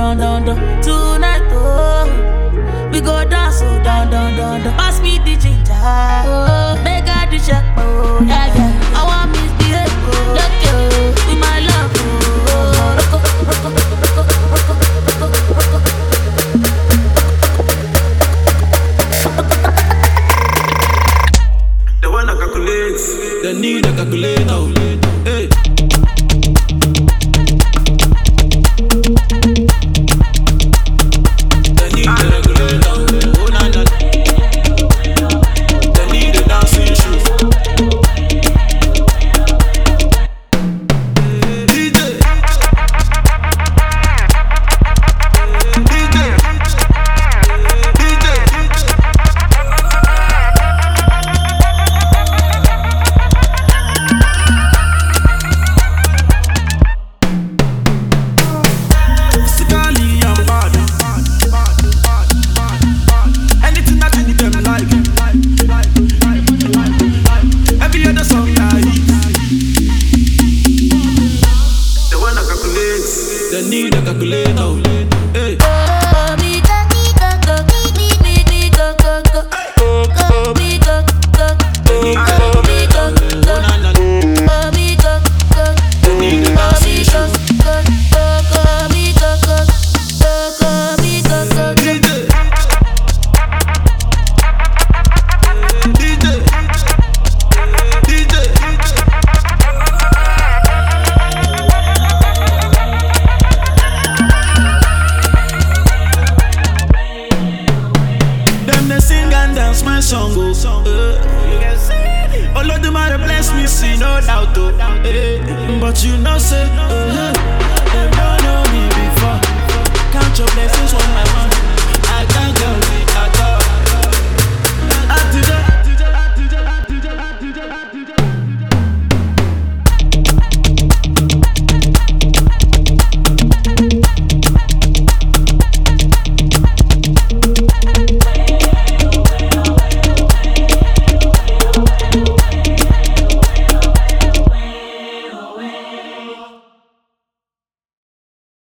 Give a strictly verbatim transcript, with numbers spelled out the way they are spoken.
down, down, down. Tonight, oh, we go dance, oh, down, down, down, down. Pass me the ginger, oh, make I do check, oh, yeah, yeah. I want misbehave, oh, look you, with my love, oh, rocko, rocko, rocko, rocko, rocko, rocko. They wanna calculate, they need a calculator. Hey. They need a regulator. Oh na na. They need a dancing shoe. D J. D J. D J. Physically I'm bad. Anything I do them like. Every other song I hit. They wanna calculate. They need a calculator. Hey. Oh, me go, me go, go, me, me, me, go, go, go. Go, me, go, go. They need a Oh, me go, calculator. go. Oh na na. Oh, me go, go. They need a Oh, dancing me shoe. go, go. Oh, go, me go, go. Oh, go, me go, go, go. D J. D J. D J. Them they sing and dance my song, oh. Uh, you can see. All of them are bless me, see no doubt, oh. Eh, but you know, say, uh, they don't know me before. Count your blessings one by one. I can't count it.